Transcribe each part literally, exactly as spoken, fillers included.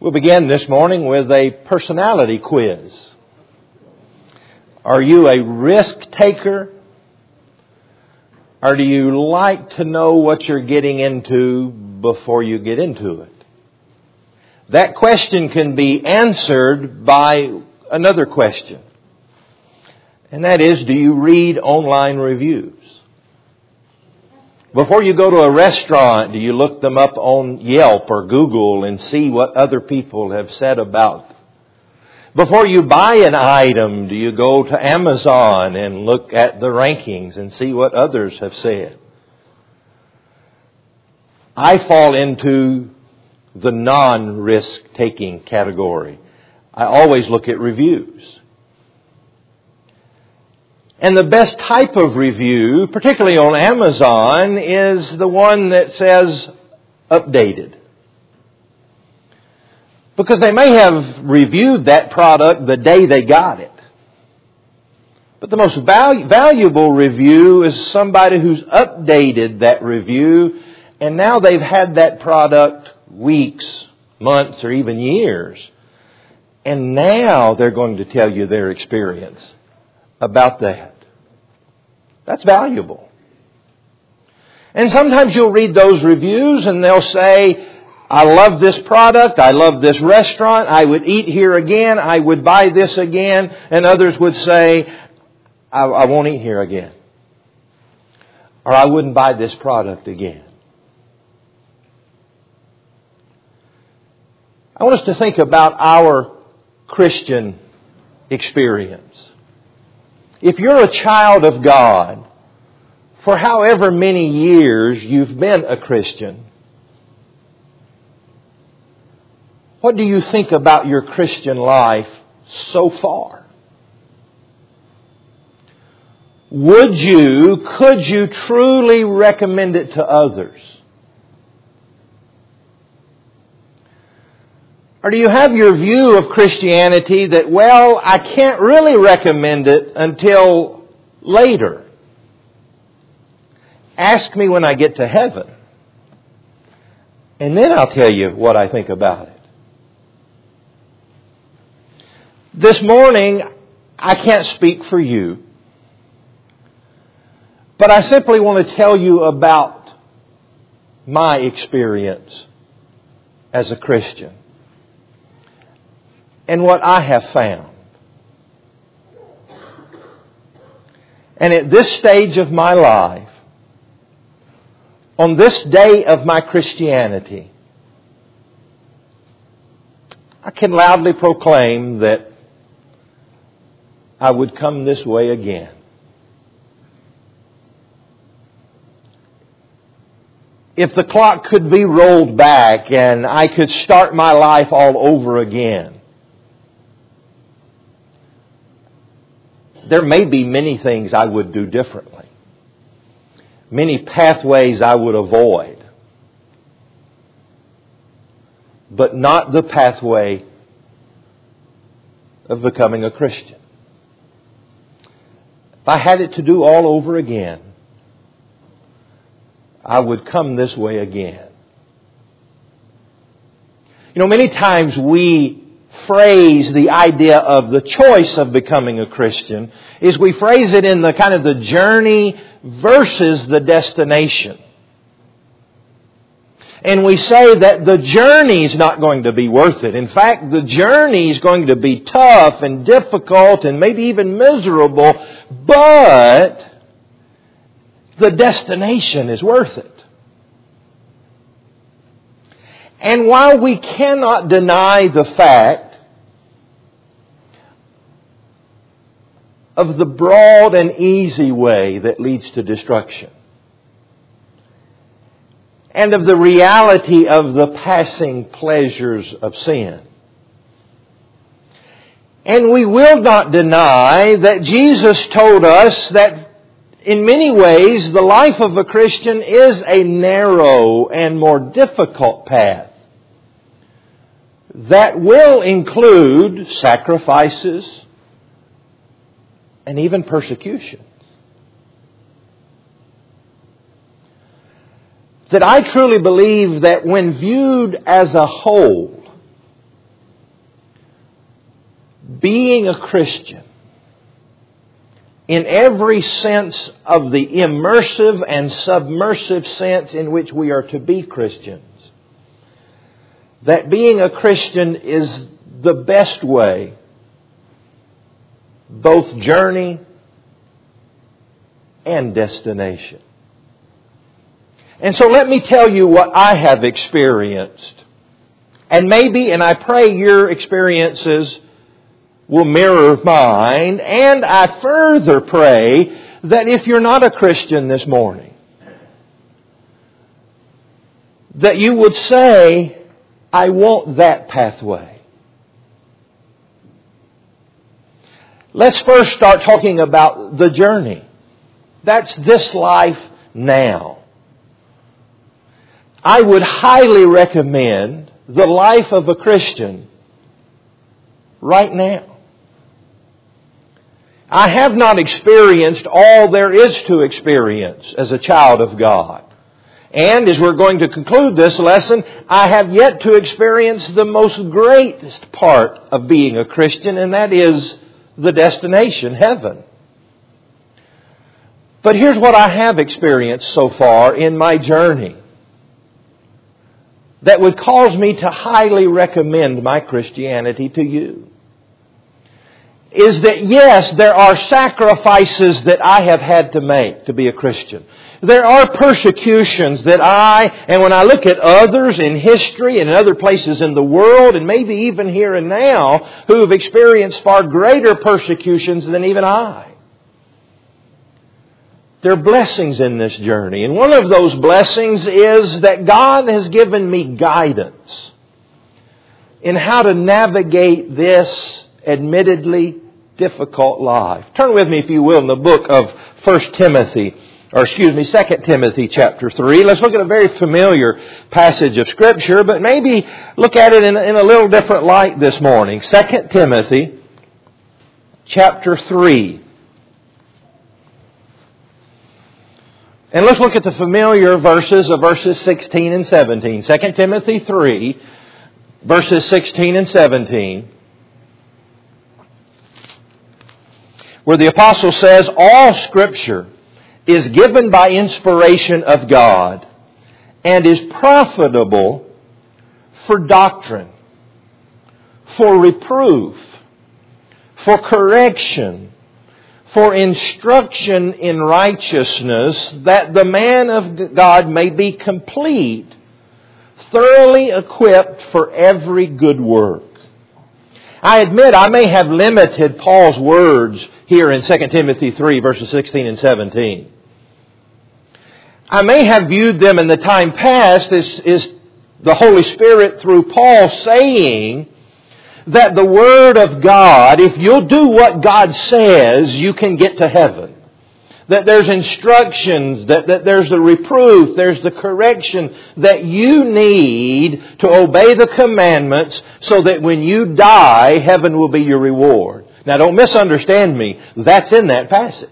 We'll begin this morning with a personality quiz. Are you a risk taker? Or do you like to know what you're getting into before you get into it? That question can be answered by another question. And that is, do you read online reviews? Before you go to a restaurant, do you look them up on Yelp or Google and see what other people have said about them? Before you buy an item, do you go to Amazon and look at the rankings and see what others have said? I fall into the non-risk taking category. I always look at reviews. And the best type of review, particularly on Amazon, is the one that says updated. Because they may have reviewed that product the day they got it. But the most valu- valuable review is somebody who's updated that review, and now they've had that product weeks, months, or even years. And now they're going to tell you their experience about that. That's valuable. And sometimes you'll read those reviews and they'll say, I love this product, I love this restaurant, I would eat here again, I would buy this again. And others would say, I, I won't eat here again. Or I wouldn't buy this product again. I want us to think about our Christian experience. If you're a child of God, for however many years you've been a Christian, what do you think about your Christian life so far? Would you, could you truly recommend it to others? Or do you have your view of Christianity that, well, I can't really recommend it until later. Ask me when I get to heaven. And then I'll tell you what I think about it. This morning, I can't speak for you. But I simply want to tell you about my experience as a Christian. And what I have found. And at this stage of my life, on this day of my Christianity, I can loudly proclaim that I would come this way again. If the clock could be rolled back and I could start my life all over again, there may be many things I would do differently. Many pathways I would avoid. But not the pathway of becoming a Christian. If I had it to do all over again, I would come this way again. You know, many times we phrase the idea of the choice of becoming a Christian is we phrase it in the kind of the journey versus the destination. And we say that the journey is not going to be worth it. In fact, the journey is going to be tough and difficult and maybe even miserable, but the destination is worth it. And while we cannot deny the fact of the broad and easy way that leads to destruction, and of the reality of the passing pleasures of sin, and we will not deny that Jesus told us that in many ways the life of a Christian is a narrow and more difficult path that will include sacrifices and even persecution. That I truly believe that when viewed as a whole, being a Christian, in every sense of the immersive and submersive sense in which we are to be Christians, that being a Christian is the best way, both journey and destination. And so let me tell you what I have experienced. And maybe, and I pray your experiences will mirror mine. And I further pray that if you're not a Christian this morning, that you would say, I want that pathway. Let's first start talking about the journey. That's this life now. I would highly recommend the life of a Christian right now. I have not experienced all there is to experience as a child of God. And as we're going to conclude this lesson, I have yet to experience the most greatest part of being a Christian, and that is the destination, heaven. But here's what I have experienced so far in my journey that would cause me to highly recommend my Christianity to you. Is that yes, there are sacrifices that I have had to make to be a Christian. There are persecutions that I, and when I look at others in history and in other places in the world, and maybe even here and now, who have experienced far greater persecutions than even I. There are blessings in this journey. And one of those blessings is that God has given me guidance in how to navigate this admittedly difficult life. Turn with me, if you will, in the book of First Timothy, or excuse me, Second Timothy chapter three. Let's look at a very familiar passage of Scripture, but maybe look at it in, in a little different light this morning. Second Timothy chapter three. And let's look at the familiar verses of verses sixteen and seventeen. Second Timothy three, verses sixteen and seventeen. Where the apostle says, all Scripture is given by inspiration of God and is profitable for doctrine, for reproof, for correction, for instruction in righteousness, that the man of God may be complete, thoroughly equipped for every good work. I admit I may have limited Paul's words here in Second Timothy three, verses sixteen and seventeen. I may have viewed them in the time past as, as the Holy Spirit through Paul saying that the Word of God, if you'll do what God says, you can get to heaven. That there's instructions, that, that there's the reproof, there's the correction that you need to obey the commandments so that when you die, heaven will be your reward. Now don't misunderstand me. That's in that passage.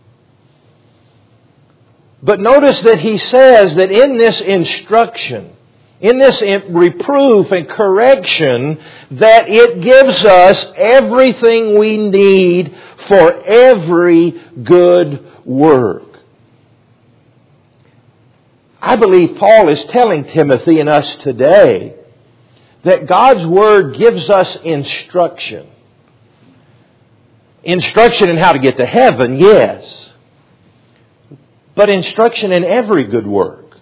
But notice that he says that in this instruction, in this reproof and correction, that it gives us everything we need for every good work. I believe Paul is telling Timothy and us today that God's Word gives us instruction. Instruction in how to get to heaven, yes. But instruction in every good work.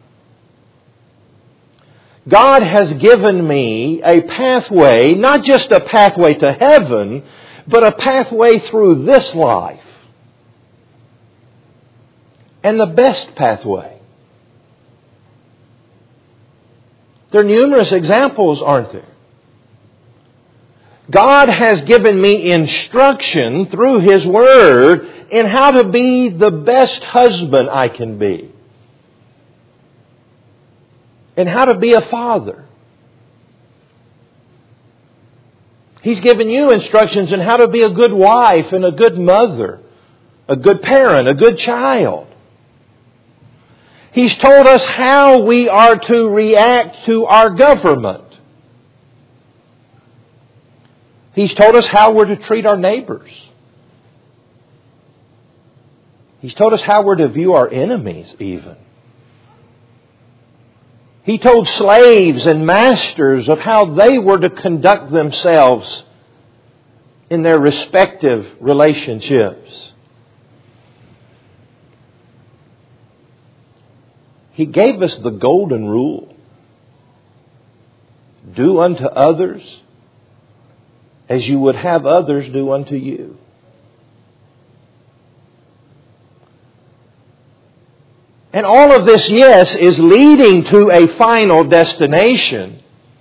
God has given me a pathway, not just a pathway to heaven, but a pathway through this life. And the best pathway. There are numerous examples, aren't there? God has given me instruction through His Word in how to be the best husband I can be. And how to be a father. He's given you instructions on how to be a good wife and a good mother, a good parent, a good child. He's told us how we are to react to our government. He's told us how we're to treat our neighbors. He's told us how we're to view our enemies even. He told slaves and masters of how they were to conduct themselves in their respective relationships. He gave us the golden rule. Do unto others as you would have others do unto you. And all of this, yes, is leading to a final destination.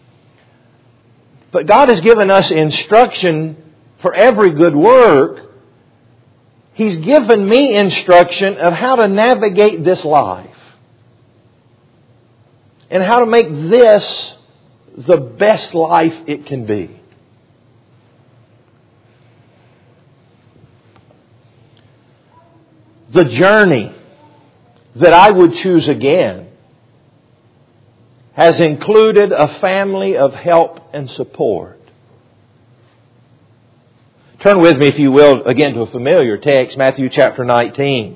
But God has given us instruction for every good work. He's given me instruction of how to navigate this life. And how to make this the best life it can be. The journey that I would choose again has included a family of help and support. Turn with me, if you will, again to a familiar text, Matthew chapter nineteen.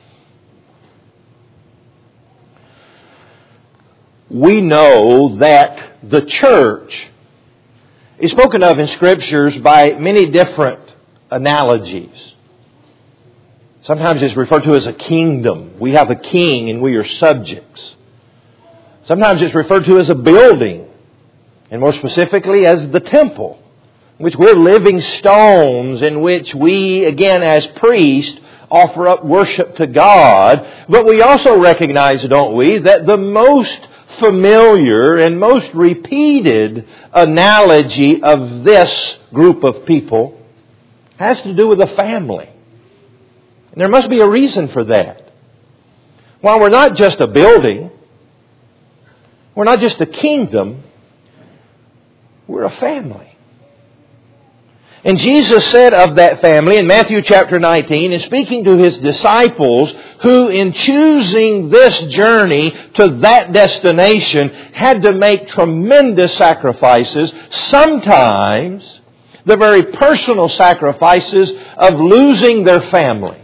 We know that the church is spoken of in Scriptures by many different analogies. Sometimes it's referred to as a kingdom. We have a king and we are subjects. Sometimes it's referred to as a building, and more specifically as the temple, in which we're living stones in which we, again as priests, offer up worship to God. But we also recognize, don't we, that the most familiar and most repeated analogy of this group of people has to do with a family. And there must be a reason for that. While we're not just a building, we're not just a kingdom, we're a family. And Jesus said of that family in Matthew chapter nineteen, in speaking to His disciples, who in choosing this journey to that destination had to make tremendous sacrifices, sometimes the very personal sacrifices of losing their family.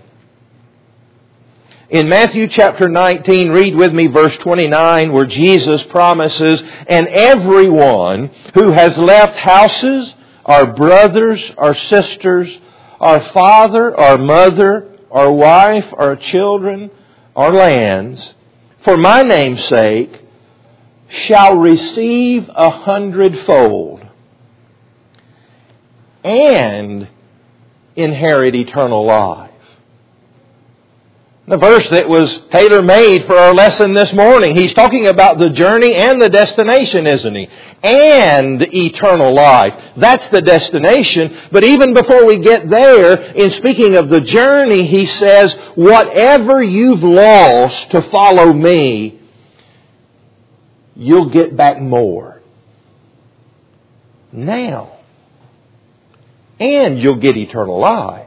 In Matthew chapter nineteen, read with me verse twenty-nine, where Jesus promises, "And everyone who has left houses, our brothers, our sisters, our father, our mother, our wife, our children, our lands, for my name's sake, shall receive a hundredfold and inherit eternal life." The verse that was tailor-made for our lesson this morning. He's talking about the journey and the destination, isn't he? And eternal life. That's the destination. But even before we get there, in speaking of the journey, he says, whatever you've lost to follow me, you'll get back more. Now. And you'll get eternal life.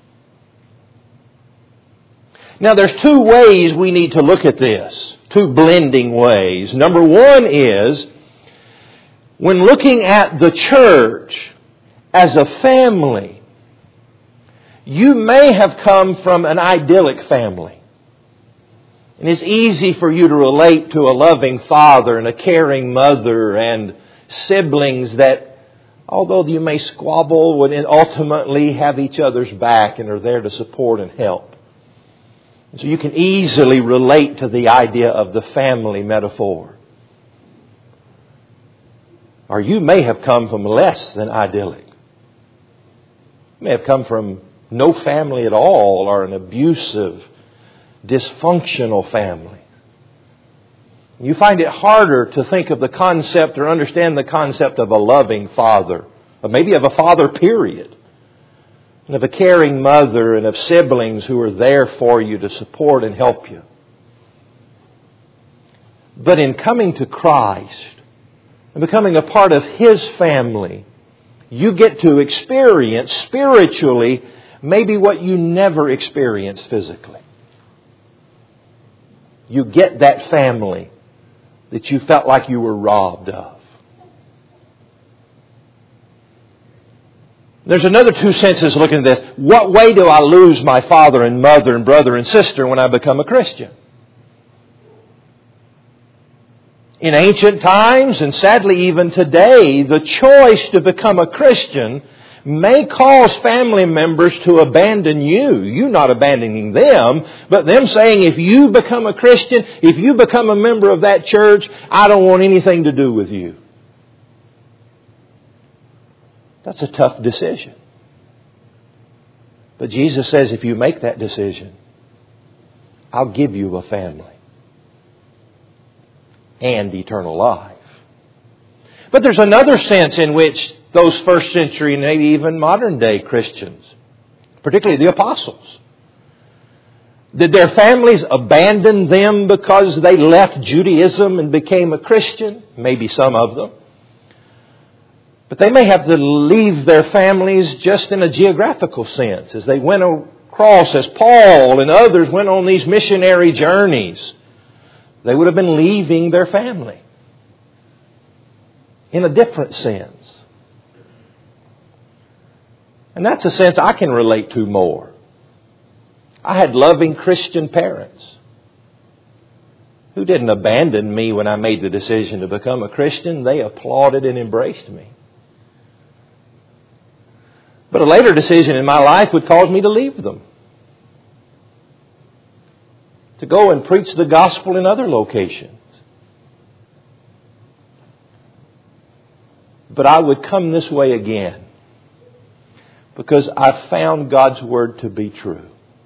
Now there's two ways we need to look at this. Two blending ways. Number one is, when looking at the church as a family, you may have come from an idyllic family. And it's easy for you to relate to a loving father and a caring mother and siblings that, although you may squabble, would ultimately have each other's back and are there to support and help. So you can easily relate to the idea of the family metaphor. Or you may have come from less than idyllic. You may have come from no family at all, or an abusive, dysfunctional family. You find it harder to think of the concept or understand the concept of a loving father, or maybe of a father, period. And of a caring mother and of siblings who are there for you to support and help you. But in coming to Christ and becoming a part of His family, you get to experience spiritually maybe what you never experienced physically. You get that family that you felt like you were robbed of. There's another two senses looking at this. What way do I lose my father and mother and brother and sister when I become a Christian? In ancient times, and sadly even today, the choice to become a Christian may cause family members to abandon you. You not abandoning them, but them saying, if you become a Christian, if you become a member of that church, I don't want anything to do with you. That's a tough decision. But Jesus says, if you make that decision, I'll give you a family and eternal life. But there's another sense in which those first century and maybe even modern day Christians, particularly the apostles, did their families abandon them because they left Judaism and became a Christian? Maybe some of them. But they may have to leave their families just in a geographical sense as they went across, as Paul and others went on these missionary journeys. They would have been leaving their family in a different sense. And that's a sense I can relate to more. I had loving Christian parents who didn't abandon me when I made the decision to become a Christian. They applauded and embraced me. But a later decision in my life would cause me to leave them, to go and preach the gospel in other locations. But I would come this way again because I found God's Word to be true.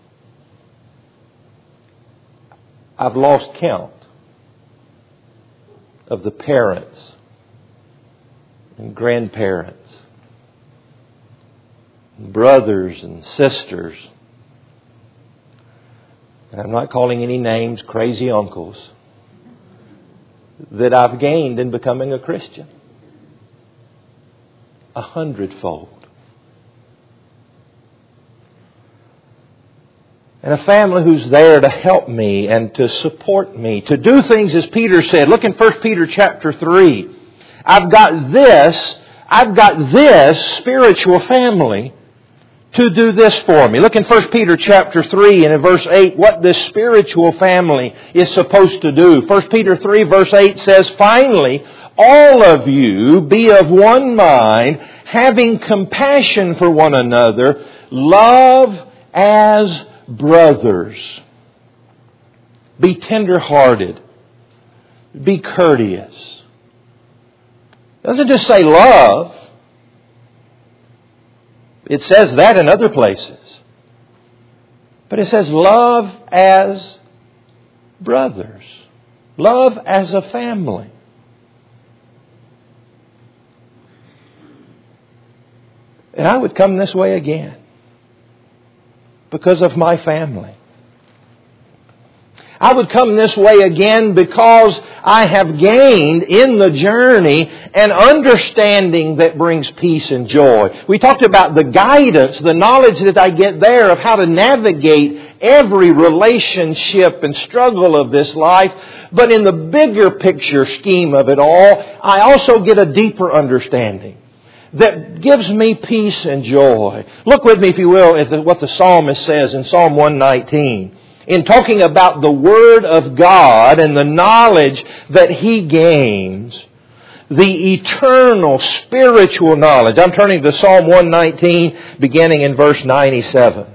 I've lost count of the parents and grandparents, brothers and sisters, and I'm not calling any names, crazy uncles, that I've gained in becoming a Christian. A hundredfold. And a family who's there to help me and to support me, to do things as Peter said. Look in First Peter chapter three. I've got this, I've got this spiritual family to do this for me. Look in First Peter chapter three and in verse eight what this spiritual family is supposed to do. First Peter three verse eight says, finally, all of you be of one mind, having compassion for one another, love as brothers. Be tender-hearted. Be courteous. It doesn't just say love. It says that in other places. But it says love as brothers. Love as a family. And I would come this way again because of my family. I would come this way again because I have gained in the journey an understanding that brings peace and joy. We talked about the guidance, the knowledge that I get there of how to navigate every relationship and struggle of this life. But in the bigger picture scheme of it all, I also get a deeper understanding that gives me peace and joy. Look with me, if you will, at the, what the psalmist says in Psalm one nineteen. In talking about the Word of God and the knowledge that he gains, the eternal spiritual knowledge. I'm turning to Psalm one nineteen, beginning in verse ninety-seven.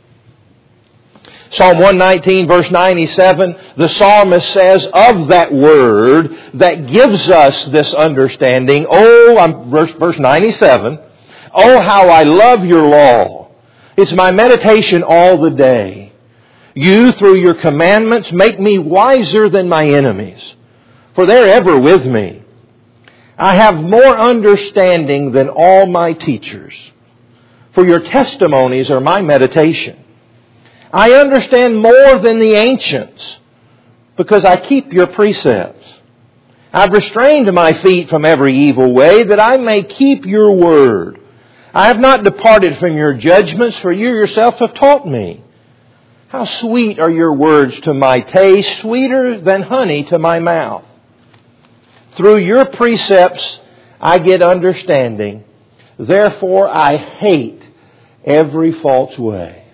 Psalm one nineteen, verse ninety-seven, the psalmist says of that Word that gives us this understanding, oh, I'm, verse, verse ninety-seven, oh, how I love your law. It's my meditation all the day. You, through your commandments, make me wiser than my enemies, for they're ever with me. I have more understanding than all my teachers, for your testimonies are my meditation. I understand more than the ancients, because I keep your precepts. I've restrained my feet from every evil way, that I may keep your word. I have not departed from your judgments, for you yourself have taught me. How sweet are your words to my taste, sweeter than honey to my mouth. Through your precepts I get understanding. Therefore I hate every false way.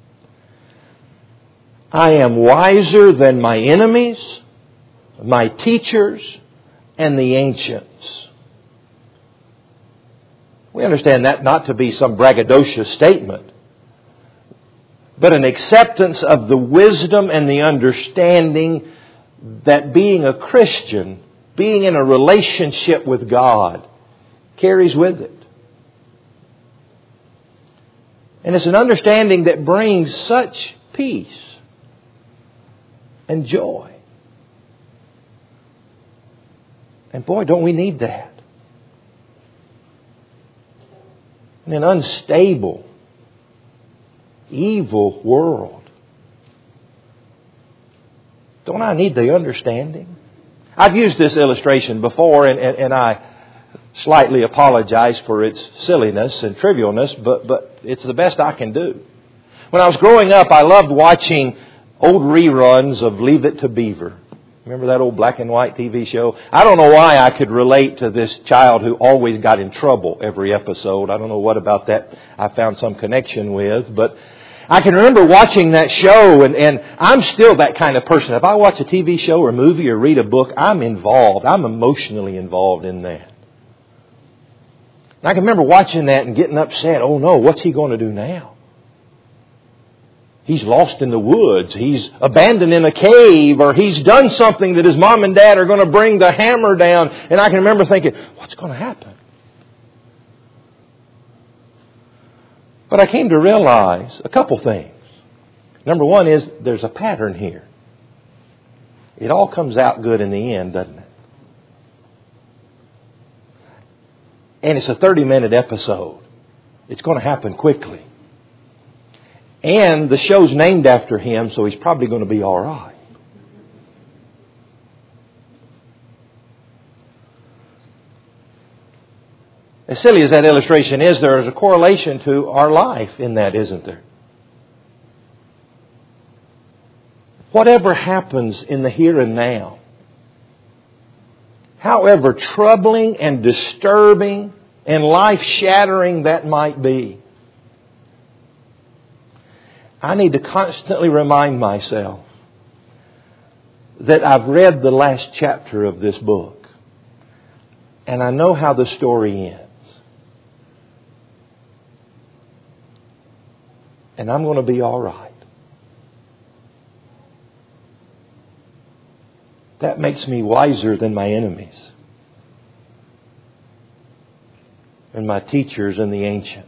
I am wiser than my enemies, my teachers, and the ancients. We understand that not to be some braggadocious statement, but an acceptance of the wisdom and the understanding that being a Christian, being in a relationship with God, carries with it. And it's an understanding that brings such peace and joy. And boy, don't we need that. In an unstable, evil world, don't I need the understanding? I've used this illustration before, and, and, and I slightly apologize for its silliness and trivialness, but, but it's the best I can do. When I was growing up, I loved watching old reruns of Leave It to Beaver. Remember that old black and white T V show? I don't know why I could relate to this child who always got in trouble every episode. I don't know what about that I found some connection with, but I can remember watching that show, and, and I'm still that kind of person. If I watch a T V show or a movie or read a book, I'm involved. I'm emotionally involved in that. And I can remember watching that and getting upset. Oh no, what's he going to do now? He's lost in the woods. He's abandoned in a cave, or he's done something that his mom and dad are going to bring the hammer down. And I can remember thinking, what's going to happen? But I came to realize a couple things. Number one is there's a pattern here. It all comes out good in the end, doesn't it? And it's a thirty-minute episode. It's going to happen quickly. And the show's named after him, so he's probably going to be all right. As silly as that illustration is, there is a correlation to our life in that, isn't there? Whatever happens in the here and now, however troubling and disturbing and life-shattering that might be, I need to constantly remind myself that I've read the last chapter of this book, and I know how the story ends. And I'm going to be all right. That makes me wiser than my enemies and my teachers and the ancients.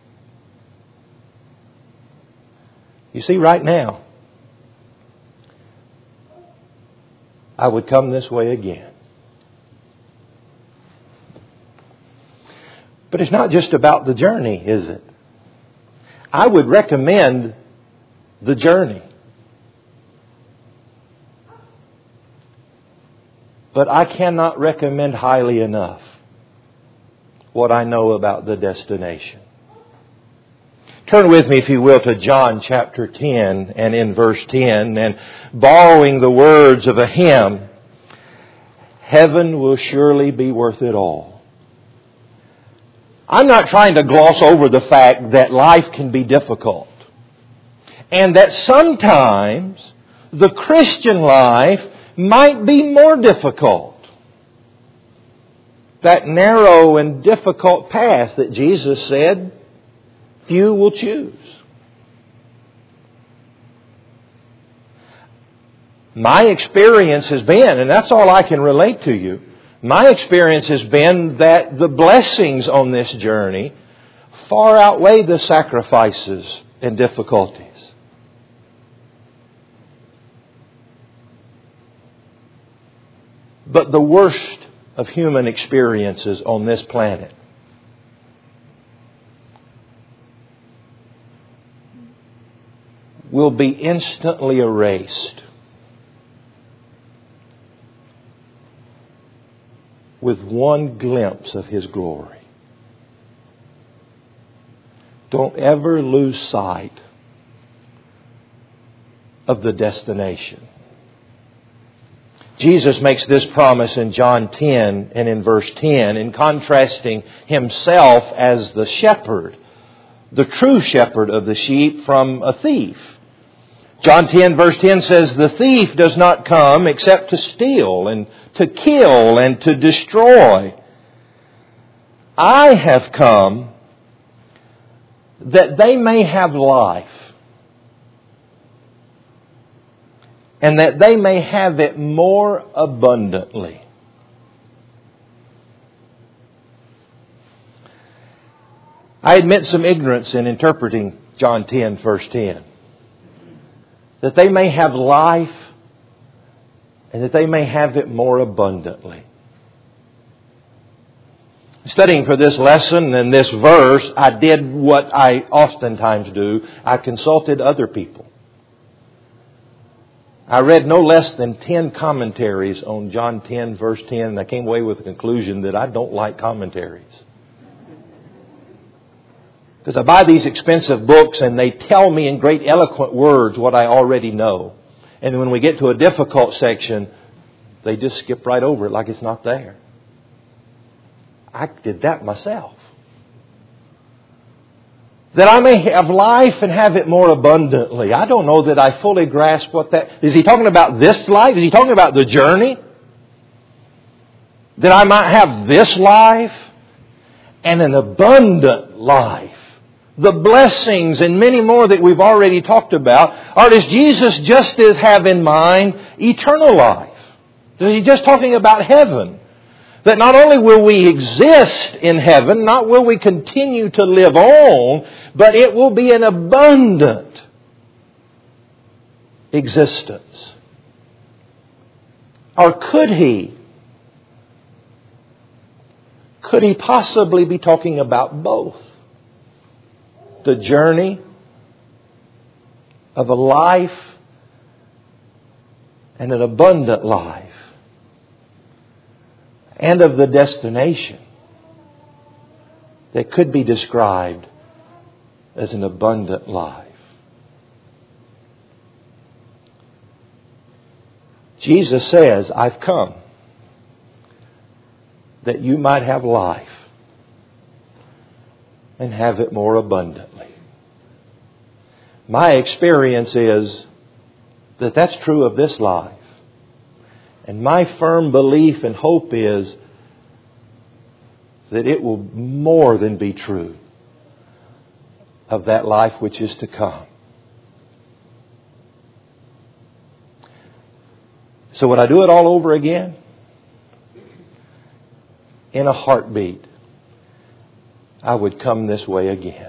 You see, right now, I would come this way again. But it's not just about the journey, is it? I would recommend the journey. But I cannot recommend highly enough what I know about the destination. Turn with me, if you will, to John chapter ten and in verse ten, and borrowing the words of a hymn, heaven will surely be worth it all. I'm not trying to gloss over the fact that life can be difficult, and that sometimes the Christian life might be more difficult. That narrow and difficult path that Jesus said few will choose. My experience has been, and that's all I can relate to you, my experience has been that the blessings on this journey far outweigh the sacrifices and difficulties. But the worst of human experiences on this planet will be instantly erased with one glimpse of His glory. Don't ever lose sight of the destination. Jesus makes this promise in John ten and in verse ten, in contrasting Himself as the shepherd, the true shepherd of the sheep, from a thief. John ten verse ten says, "The thief does not come except to steal and to kill and to destroy. I have come that they may have life, and that they may have it more abundantly." I admit some ignorance in interpreting John ten verse ten. That they may have life, and that they may have it more abundantly. Studying for this lesson and this verse, I did what I oftentimes do. I consulted other people. I read no less than ten commentaries on John ten verse ten, and I came away with the conclusion that I don't like commentaries. Because I buy these expensive books and they tell me in great eloquent words what I already know. And when we get to a difficult section, they just skip right over it like it's not there. I did that myself. That I may have life and have it more abundantly. I don't know that I fully grasp what that... Is He talking about this life? Is He talking about the journey? That I might have this life and an abundant life. The blessings and many more that we've already talked about. Or does Jesus just as have in mind eternal life? Is He just talking about heaven? That not only will we exist in heaven, not will we continue to live on, but it will be an abundant existence. Or could He, could He possibly be talking about both? The journey of a life and an abundant life. And of the destination that could be described as an abundant life. Jesus says, "I've come that you might have life and have it more abundantly." My experience is that that's true of this life. And my firm belief and hope is that it will more than be true of that life which is to come. So would I do it all over again? In a heartbeat, I would come this way again.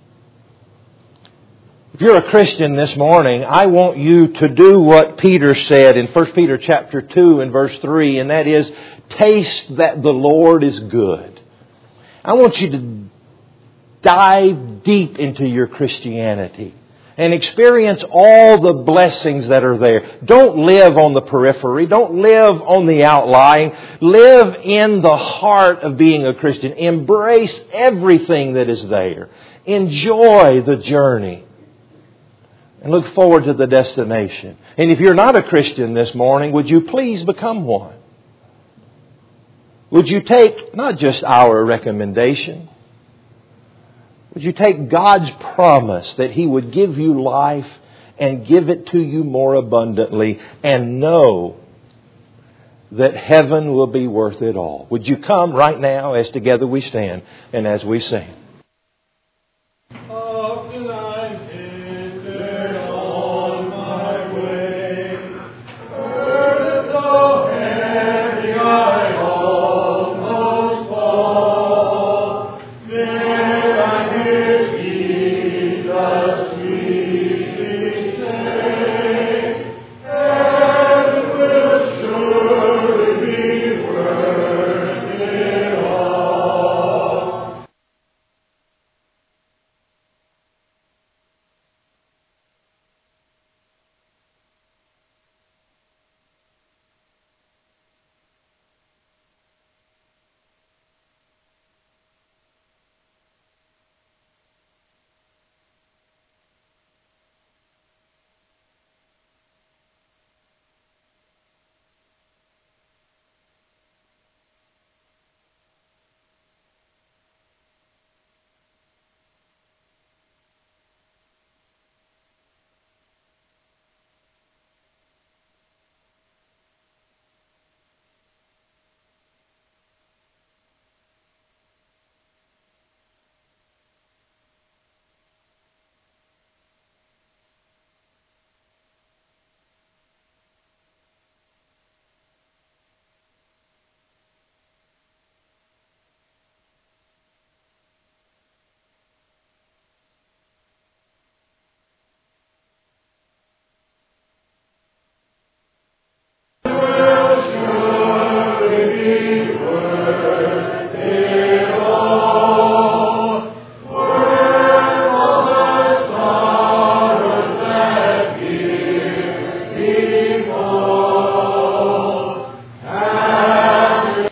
If you're a Christian this morning, I want you to do what Peter said in First Peter chapter two and verse three, and that is, taste that the Lord is good. I want you to dive deep into your Christianity and experience all the blessings that are there. Don't live on the periphery. Don't live on the outlying. Live in the heart of being a Christian. Embrace everything that is there. Enjoy the journey. And look forward to the destination. And if you're not a Christian this morning, would you please become one? Would you take not just our recommendation, would you take God's promise that He would give you life and give it to you more abundantly, and know that heaven will be worth it all? Would you come right now as together we stand and as we sing? He